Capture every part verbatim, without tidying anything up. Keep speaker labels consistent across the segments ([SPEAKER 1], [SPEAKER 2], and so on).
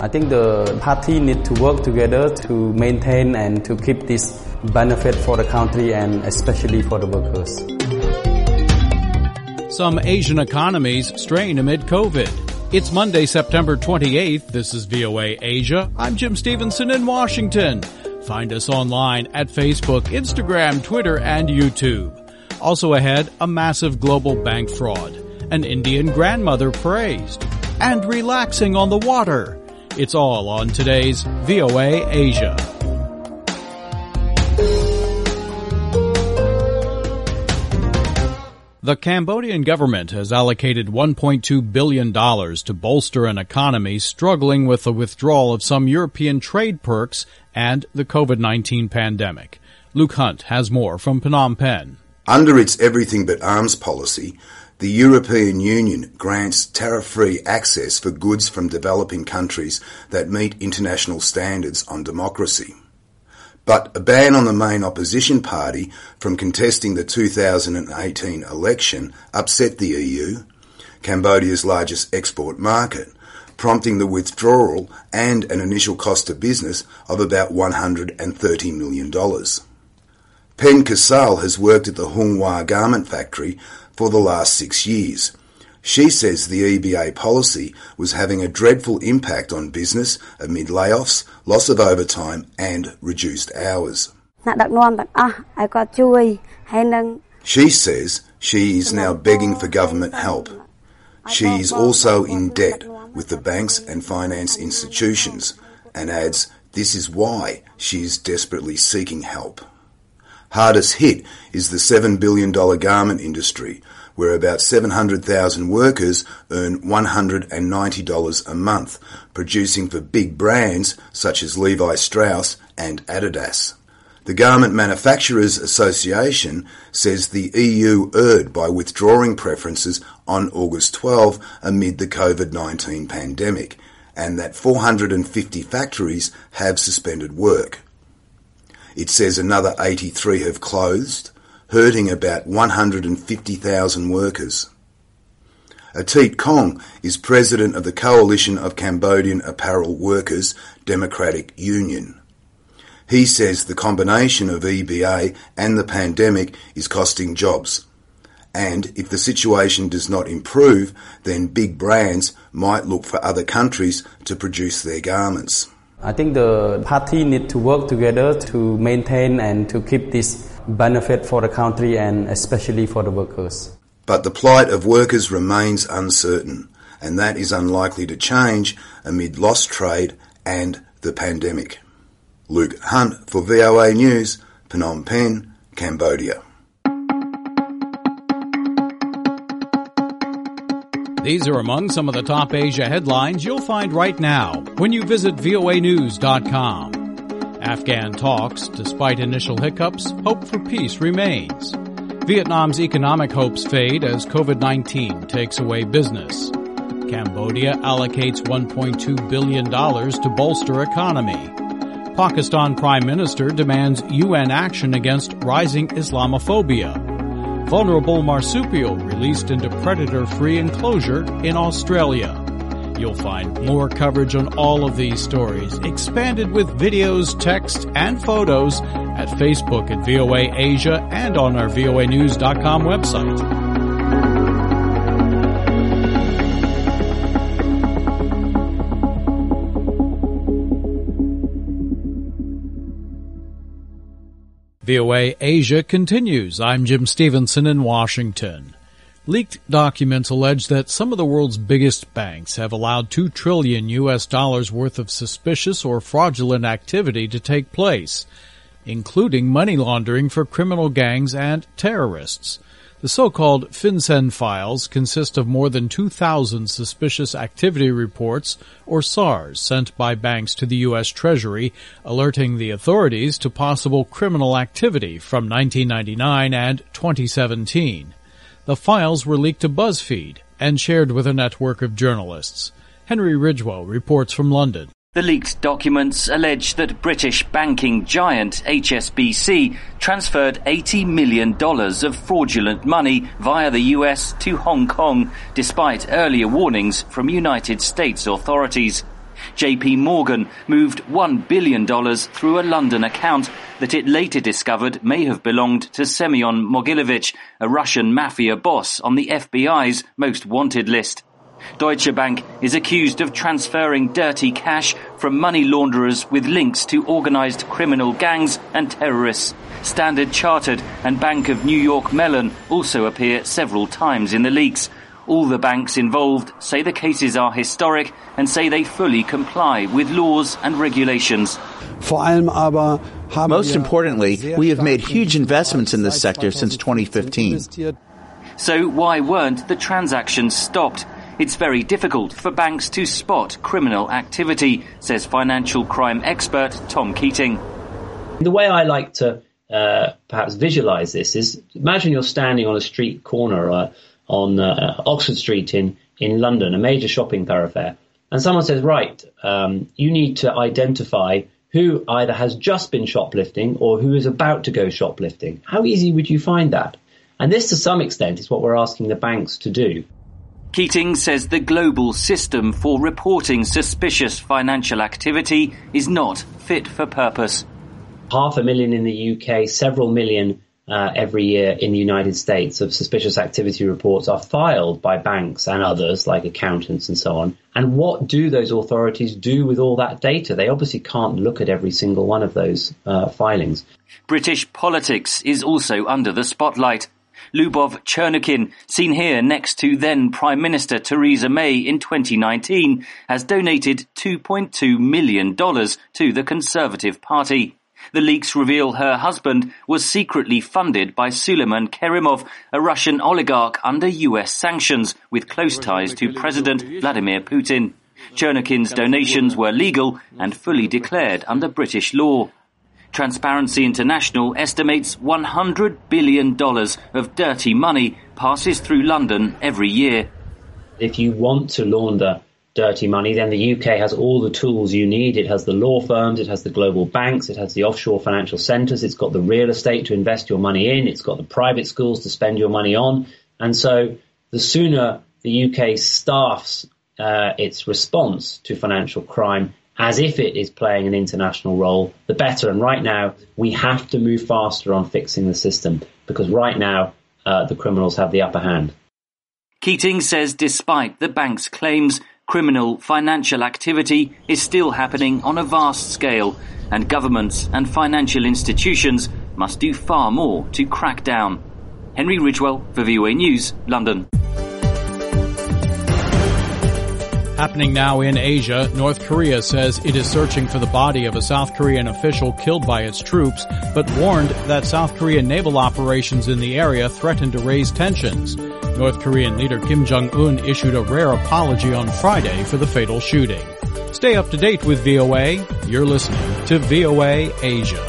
[SPEAKER 1] I think the party need to work together to maintain and to keep this benefit for the country and especially for the workers.
[SPEAKER 2] Some Asian economies strain amid COVID. It's Monday, September twenty-eighth. This is V O A Asia. I'm Jim Stevenson in Washington. Find us online at Facebook, Instagram, Twitter, and YouTube. Also ahead, a massive global bank fraud, an Indian grandmother praised, and relaxing on the water. It's all on today's V O A Asia. The Cambodian government has allocated one point two billion dollars to bolster an economy struggling with the withdrawal of some European trade perks and the COVID nineteen pandemic. Luke Hunt has more from Phnom Penh.
[SPEAKER 3] Under its everything but arms policy, the European Union grants tariff-free access for goods from developing countries that meet international standards on democracy. But a ban on the main opposition party from contesting the two thousand eighteen election upset the E U, Cambodia's largest export market, prompting the withdrawal and an initial cost to business of about one hundred thirty million dollars. Pen Kasal has worked at the Hung Hwa garment factory for the last six years. She says the E B A policy was having a dreadful impact on business amid layoffs, loss of overtime and reduced hours. She says she is now begging for government help. She is also in debt with the banks and finance institutions and adds this is why she is desperately seeking help. Hardest hit is the seven billion dollars garment industry, where about seven hundred thousand workers earn one hundred ninety dollars a month, producing for big brands such as Levi Strauss and Adidas. The Garment Manufacturers Association says the E U erred by withdrawing preferences on August twelfth amid the COVID nineteen pandemic, and that four hundred fifty factories have suspended work. It says another eighty-three have closed, hurting about one hundred fifty thousand workers. Atit Kong is president of the Coalition of Cambodian Apparel Workers Democratic Union. He says the combination of E B A and the pandemic is costing jobs, and if the situation does not improve, then big brands might look for other countries to produce their garments.
[SPEAKER 1] I think the party need to work together to maintain and to keep this benefit for the country and especially for the workers.
[SPEAKER 3] But the plight of workers remains uncertain, and that is unlikely to change amid lost trade and the pandemic. Luke Hunt for V O A News, Phnom Penh, Cambodia.
[SPEAKER 2] These are among some of the top Asia headlines you'll find right now when you visit V O A news dot com. Afghan talks, despite initial hiccups, hope for peace remains. Vietnam's economic hopes fade as COVID nineteen takes away business. Cambodia allocates one point two billion dollars to bolster economy. Pakistan Prime Minister demands U N action against rising Islamophobia. Vulnerable marsupial released into predator-free enclosure in Australia. You'll find more coverage on all of these stories, expanded with videos, text, and photos at Facebook at V O A Asia and on our V O A news dot com website. V O A Asia continues. I'm Jim Stevenson in Washington. Leaked documents allege that some of the world's biggest banks have allowed two trillion U S dollars worth of suspicious or fraudulent activity to take place, including money laundering for criminal gangs and terrorists. The so-called FinCEN files consist of more than two thousand suspicious activity reports, or S A Rs, sent by banks to the U S Treasury, alerting the authorities to possible criminal activity from nineteen ninety-nine and twenty seventeen. The files were leaked to BuzzFeed and shared with a network of journalists. Henry Ridgwell reports from London.
[SPEAKER 4] The leaked documents allege that British banking giant H S B C transferred eighty million dollars of fraudulent money via the U S to Hong Kong, despite earlier warnings from United States authorities. J P Morgan moved one billion dollars through a London account that it later discovered may have belonged to Semyon Mogilevich, a Russian mafia boss on the F B I's most wanted list. Deutsche Bank is accused of transferring dirty cash from money launderers with links to organised criminal gangs and terrorists. Standard Chartered and Bank of New York Mellon also appear several times in the leaks. All the banks involved say the cases are historic and say they fully comply with laws and regulations.
[SPEAKER 5] Most importantly, we have made huge investments in this sector since twenty fifteen.
[SPEAKER 4] So why weren't the transactions stopped? It's very difficult for banks to spot criminal activity, says financial crime expert Tom Keating.
[SPEAKER 6] The way I like to uh, perhaps visualize this is, imagine you're standing on a street corner uh, on uh, Oxford Street in, in London, a major shopping thoroughfare, and someone says, right, um, you need to identify who either has just been shoplifting or who is about to go shoplifting. How easy would you find that? And this, to some extent, is what we're asking the banks to do.
[SPEAKER 4] Keating says the global system for reporting suspicious financial activity is not fit for purpose.
[SPEAKER 6] Half a million in the U K, several million uh, every year in the United States of suspicious activity reports are filed by banks and others like accountants and so on. And what do those authorities do with all that data? They obviously can't look at every single one of those uh, filings.
[SPEAKER 4] British politics is also under the spotlight. Lubov Chernukin, seen here next to then Prime Minister Theresa May in twenty nineteen, has donated two point two million dollars to the Conservative Party. The leaks reveal her husband was secretly funded by Suleiman Kerimov, a Russian oligarch under U S sanctions with close ties to President Vladimir Putin. Chernukin's donations were legal and fully declared under British law. Transparency International estimates one hundred billion dollars of dirty money passes through London every year.
[SPEAKER 6] If you want to launder dirty money, then the U K has all the tools you need. It has the law firms, it has the global banks, it has the offshore financial centres, it's got the real estate to invest your money in, it's got the private schools to spend your money on. And so the sooner the U K staffs uh, its response to financial crime as if it is playing an international role, the better. And right now, we have to move faster on fixing the system, because right now, uh, the criminals have the upper hand.
[SPEAKER 4] Keating says despite the bank's claims, criminal financial activity is still happening on a vast scale, and governments and financial institutions must do far more to crack down. Henry Ridgewell for V O A News, London.
[SPEAKER 2] Happening now in Asia, North Korea says it is searching for the body of a South Korean official killed by its troops, but warned that South Korean naval operations in the area threaten to raise tensions. North Korean leader Kim Jong-un issued a rare apology on Friday for the fatal shooting. Stay up to date with V O A. You're listening to V O A Asia.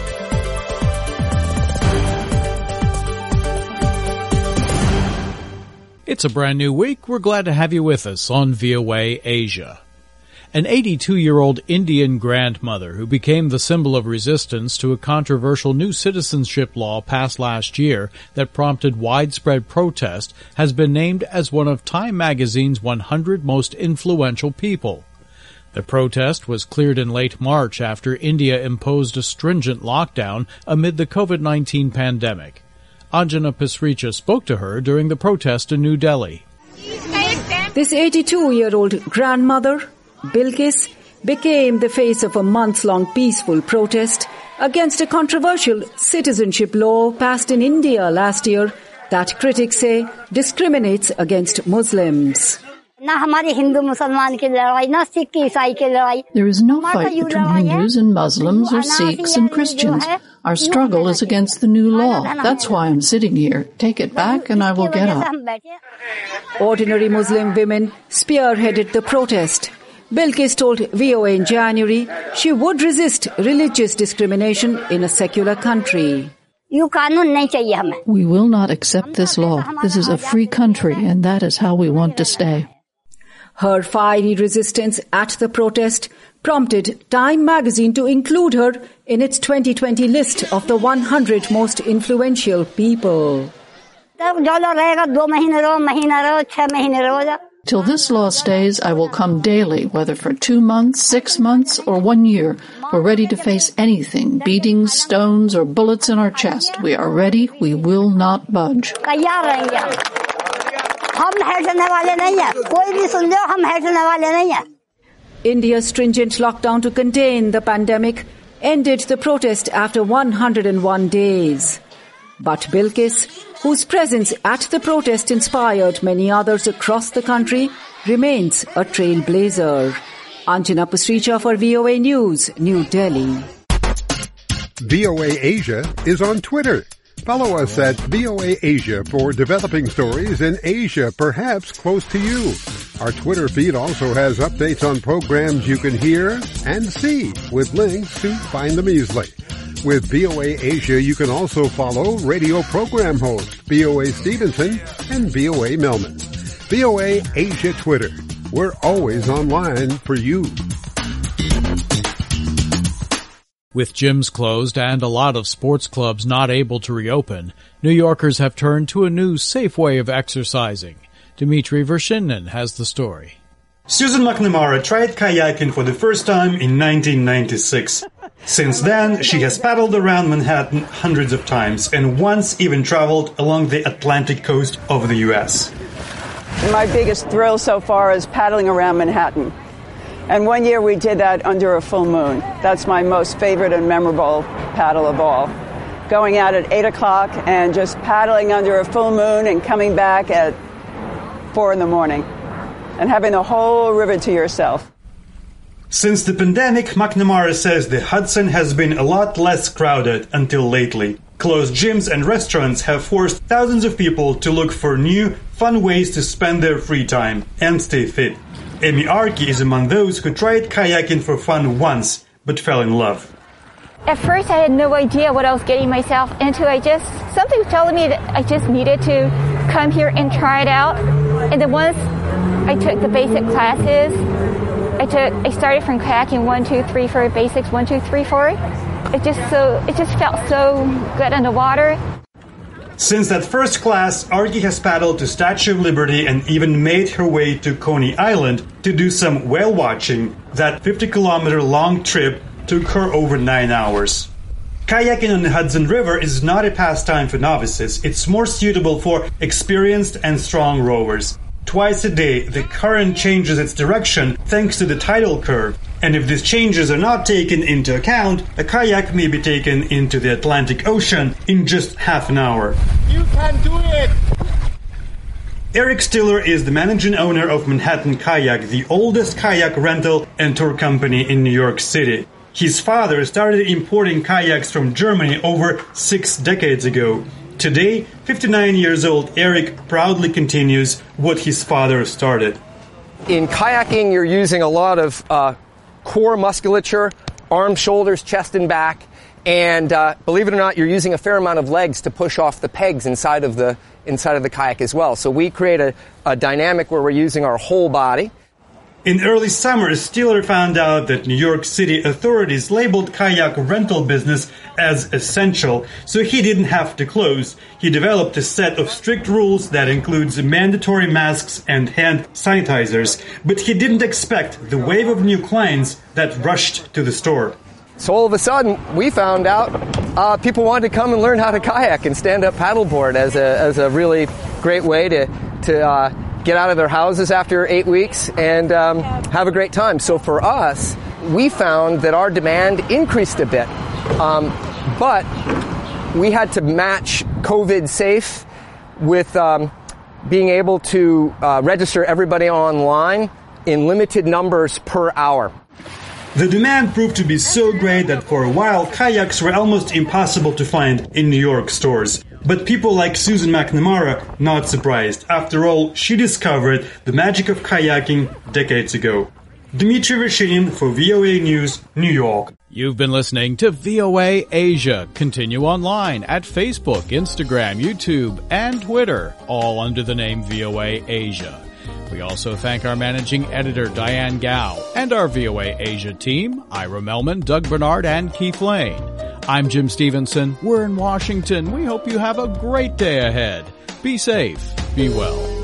[SPEAKER 2] It's a brand new week. We're glad to have you with us on V O A Asia. An eighty-two-year-old Indian grandmother who became the symbol of resistance to a controversial new citizenship law passed last year that prompted widespread protest has been named as one of Time magazine's one hundred most influential people. The protest was cleared in late March after India imposed a stringent lockdown amid the COVID nineteen pandemic. Anjana Pasricha spoke to her during the protest in New Delhi.
[SPEAKER 7] This eighty-two-year-old grandmother, Bilkis, became the face of a months-long peaceful protest against a controversial citizenship law passed in India last year that critics say discriminates against Muslims.
[SPEAKER 8] There is no fight between Hindus and Muslims or Sikhs and Christians. Our struggle is against the new law. That's why I'm sitting here. Take it back and I will get up.
[SPEAKER 7] Ordinary Muslim women spearheaded the protest. Bilkis told V O A in January she would resist religious discrimination in a secular country.
[SPEAKER 8] We will not accept this law. This is a free country and that is how we want to stay.
[SPEAKER 7] Her fiery resistance at the protest prompted Time magazine to include her in its twenty twenty list of the one hundred most influential people.
[SPEAKER 8] Till this law stays, I will come daily, whether for two months, six months, or one year. We're ready to face anything, beatings, stones, or bullets in our chest. We are ready. We will not budge.
[SPEAKER 7] India's stringent lockdown to contain the pandemic ended the protest after one hundred one days. But Bilkis, whose presence at the protest inspired many others across the country, remains a trailblazer. Anjana Pasricha for V O A News, New Delhi.
[SPEAKER 9] V O A Asia is on Twitter. Follow us at V O A Asia for developing stories in Asia, perhaps close to you. Our Twitter feed also has updates on programs you can hear and see, with links to find them easily. With V O A Asia, you can also follow radio program host V O A Stevenson and V O A Melman. V O A Asia Twitter. We're always online for you.
[SPEAKER 2] With gyms closed and a lot of sports clubs not able to reopen, New Yorkers have turned to a new, safe way of exercising. Dmitry Vershinin has the story.
[SPEAKER 10] Susan McNamara tried kayaking for the first time in nineteen ninety-six. Since then, she has paddled around Manhattan hundreds of times and once even traveled along the Atlantic coast of the U S.
[SPEAKER 11] My biggest thrill so far is paddling around Manhattan. And one year we did that under a full moon. That's my most favorite and memorable paddle of all. Going out at eight o'clock and just paddling under a full moon and coming back at four in the morning and having the whole river to yourself.
[SPEAKER 10] Since the pandemic, McNamara says the Hudson has been a lot less crowded until lately. Closed gyms and restaurants have forced thousands of people to look for new, fun ways to spend their free time and stay fit. Amy Arki is among those who tried kayaking for fun once, but fell in love.
[SPEAKER 12] At first, I had no idea what I was getting myself into. I just, something told me that I just needed to come here and try it out. And then once I took the basic classes, I took, I started from kayaking one, two, three, four, basics, one, two, three, four. It just so, it just felt so good in the water.
[SPEAKER 10] Since that first class, Arki has paddled to Statue of Liberty and even made her way to Coney Island to do some whale watching. That fifty kilometer long trip took her over nine hours. Kayaking on the Hudson River is not a pastime for novices. It's more suitable for experienced and strong rowers. Twice a day, the current changes its direction thanks to the tidal curve. And if these changes are not taken into account, a kayak may be taken into the Atlantic Ocean in just half an hour.
[SPEAKER 13] You can do it!
[SPEAKER 10] Eric Stiller is the managing owner of Manhattan Kayak, the oldest kayak rental and tour company in New York City. His father started importing kayaks from Germany over six decades ago. Today, fifty-nine years old, Eric proudly continues what his father started.
[SPEAKER 14] In kayaking, you're using a lot of uh, core musculature, arms, shoulders, chest, and back. And uh, believe it or not, you're using a fair amount of legs to push off the pegs inside of the inside of the kayak as well. So we create a, a dynamic where we're using our whole body.
[SPEAKER 10] In early summer, Stiller found out that New York City authorities labeled kayak rental business as essential, so he didn't have to close. He developed a set of strict rules that includes mandatory masks and hand sanitizers, but he didn't expect the wave of new clients that rushed to the store.
[SPEAKER 14] So all of a sudden, we found out uh, people wanted to come and learn how to kayak and stand-up paddleboard as a as a really great way to to uh, get out of their houses after eight weeks and um, have a great time. So for us, we found that our demand increased a bit, um, but we had to match COVID safe with um, being able to uh, register everybody online in limited numbers per hour.
[SPEAKER 10] The demand proved to be so great that for a while, kayaks were almost impossible to find in New York stores. But people like Susan McNamara, not surprised. After all, she discovered the magic of kayaking decades ago. Dmitry Vershinin for V O A News, New York.
[SPEAKER 2] You've been listening to V O A Asia. Continue online at Facebook, Instagram, YouTube, and Twitter, all under the name V O A Asia. We also thank our managing editor, Diane Gao, and our V O A Asia team, Ira Melman, Doug Bernard, and Keith Lane. I'm Jim Stevenson. We're in Washington. We hope you have a great day ahead. Be safe. Be well.